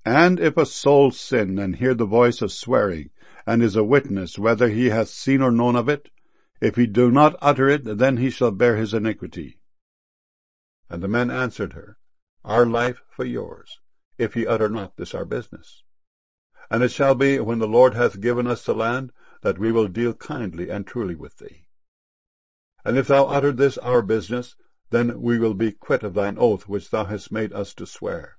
And if a soul sin, and hear the voice of swearing, and is a witness, whether he hath seen or known of it, if he do not utter it, then he shall bear his iniquity. And the men answered her, Our life for yours, if ye utter not this our business. And it shall be, when the Lord hath given us the land, that we will deal kindly and truly with thee. And if thou utter this our business, then we will be quit of thine oath which thou hast made us to swear.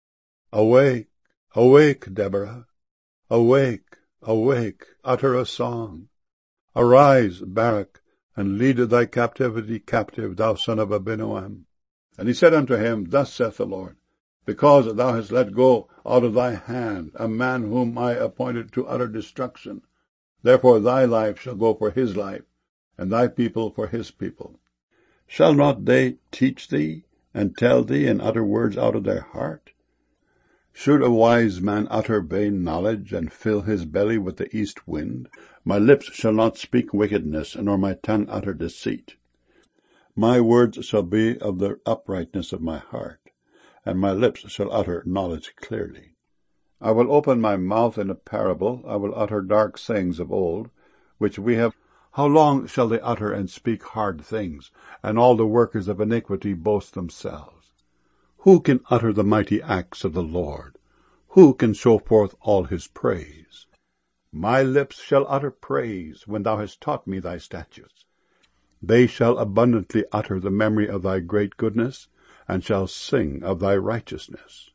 Awake, awake, Deborah! Awake, awake, utter a song. Arise, Barak, and lead thy captivity captive, thou son of Abinoam. And he said unto him, Thus saith the Lord, because thou hast let go out of thy hand a man whom I appointed to utter destruction, therefore thy life shall go for his life, and thy people for his people. Shall not they teach thee, and tell thee, and utter words out of their heart? Should a wise man utter vain knowledge, and fill his belly with the east wind? My lips shall not speak wickedness, nor my tongue utter deceit. My words shall be of the uprightness of my heart, and my lips shall utter knowledge clearly. I will open my mouth in a parable, I will utter dark sayings of old, which we have. How long shall they utter and speak hard things, and all the workers of iniquity boast themselves? Who can utter the mighty acts of the Lord? Who can show forth all his praise? My lips shall utter praise, when thou hast taught me thy statutes. They shall abundantly utter the memory of thy great goodness, and shall sing of thy righteousness.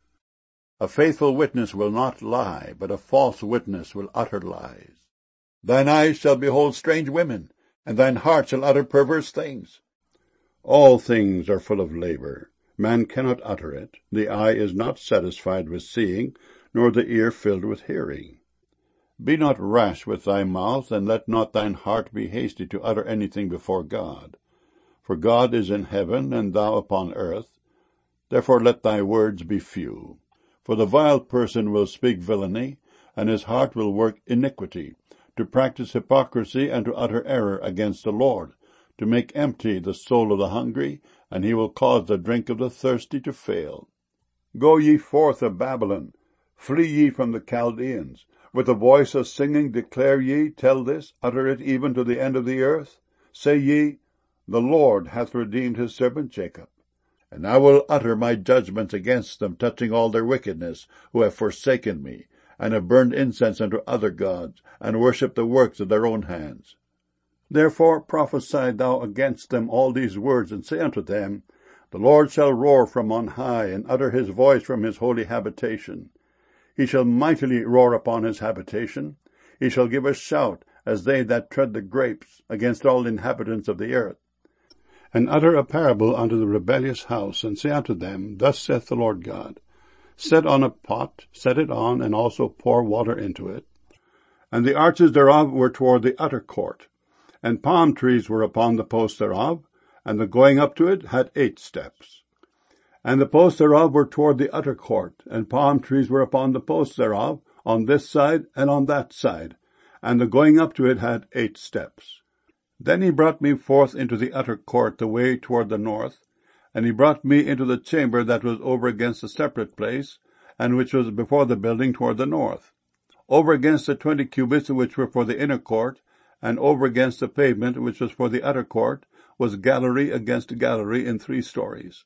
A faithful witness will not lie, but a false witness will utter lies. Thine eyes shall behold strange women, and thine heart shall utter perverse things. All things are full of labor. Man cannot utter it. The eye is not satisfied with seeing, nor the ear filled with hearing. Be not rash with thy mouth, and let not thine heart be hasty to utter anything before God. For God is in heaven, and thou upon earth. Therefore let thy words be few. For the vile person will speak villainy, and his heart will work iniquity, to practice hypocrisy, and to utter error against the Lord, to make empty the soul of the hungry, and he will cause the drink of the thirsty to fail. Go ye forth of Babylon, flee ye from the Chaldeans. With a voice of singing declare ye, tell this, utter it even to the end of the earth. Say ye, The Lord hath redeemed his servant Jacob. And I will utter my judgments against them, touching all their wickedness, who have forsaken me, and have burned incense unto other gods, and worshipped the works of their own hands. Therefore prophesy thou against them all these words, and say unto them, The Lord shall roar from on high, and utter his voice from his holy habitation. He shall mightily roar upon his habitation. He shall give a shout, as they that tread the grapes, against all the inhabitants of the earth. And utter a parable unto the rebellious house, and say unto them, Thus saith the Lord God, Set on a pot, set it on, and also pour water into it. And the arches thereof were toward the utter court, and palm trees were upon the posts thereof, and the going up to it had 8 steps. And the posts thereof were toward the utter court, and palm trees were upon the posts thereof, on this side and on that side, and the going up to it had 8 steps. Then he brought me forth into the utter court, the way toward the north, and he brought me into the chamber that was over against the separate place, and which was before the building toward the north. Over against the 20 cubits which were for the inner court, and over against the pavement which was for the utter court, was gallery against gallery in 3 stories.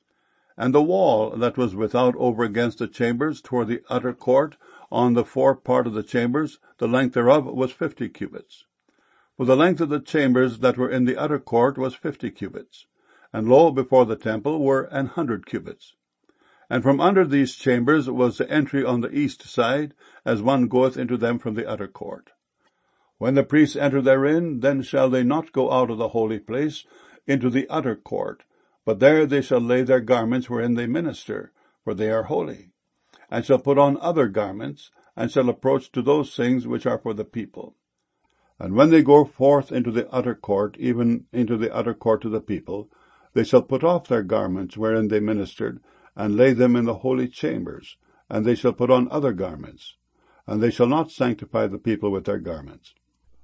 And the wall that was without over against the chambers toward the utter court, on the fore part of the chambers, the length thereof was 50 cubits. For the length of the chambers that were in the utter court was 50 cubits. And lo, before the temple were 100 cubits. And from under these chambers was the entry on the east side, as one goeth into them from the utter court. When the priests enter therein, then shall they not go out of the holy place into the utter court, but there they shall lay their garments wherein they minister, for they are holy, and shall put on other garments, and shall approach to those things which are for the people. And when they go forth into the utter court, even into the utter court of the people, they shall put off their garments wherein they ministered, and lay them in the holy chambers, and they shall put on other garments, and they shall not sanctify the people with their garments.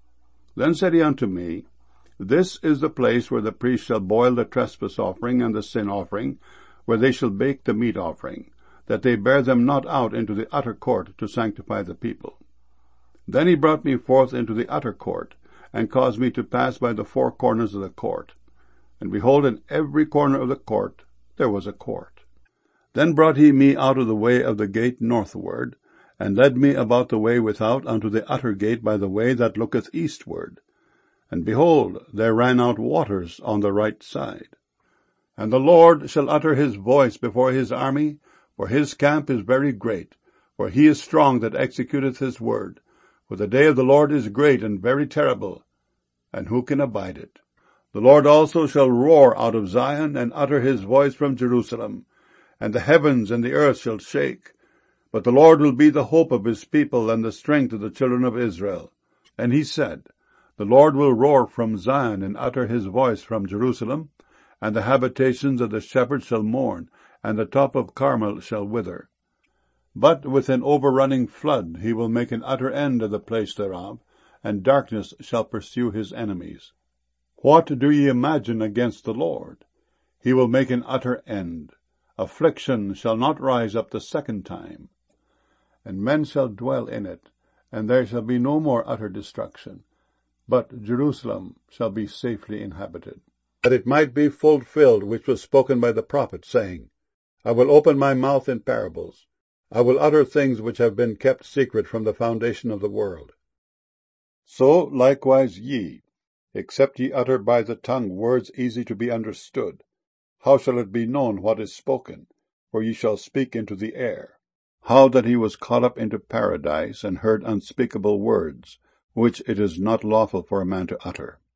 Then said he unto me, This is the place where the priest shall boil the trespass offering and the sin offering, where they shall bake the meat offering. that they bear them not out into the utter court to sanctify the people. Then he brought me forth into the utter court, and caused me to pass by the four corners of the court. And behold, in every corner of the court there was a court. Then brought he me out of the way of the gate northward, and led me about the way without unto the utter gate by the way that looketh eastward. And behold, there ran out waters on the right side. And the Lord shall utter his voice before his army, for his camp is very great, for he is strong that executeth his word. For the day of the Lord is great and very terrible, and who can abide it? The Lord also shall roar out of Zion, and utter his voice from Jerusalem, and the heavens and the earth shall shake. But the Lord will be the hope of his people, and the strength of the children of Israel. And he said, The Lord will roar from Zion, and utter his voice from Jerusalem, and the habitations of the shepherds shall mourn, and the top of Carmel shall wither. But with an overrunning flood he will make an utter end of the place thereof, and darkness shall pursue his enemies. What do ye imagine against the Lord? He will make an utter end. Affliction shall not rise up the second time. And men shall dwell in it, and there shall be no more utter destruction. But Jerusalem shall be safely inhabited. That it might be fulfilled which was spoken by the prophet, saying, I will open my mouth in parables. I will utter things which have been kept secret from the foundation of the world. So likewise ye, except ye utter by the tongue words easy to be understood, how shall it be known what is spoken? For ye shall speak into the air. How that he was caught up into paradise, and heard unspeakable words, which it is not lawful for a man to utter.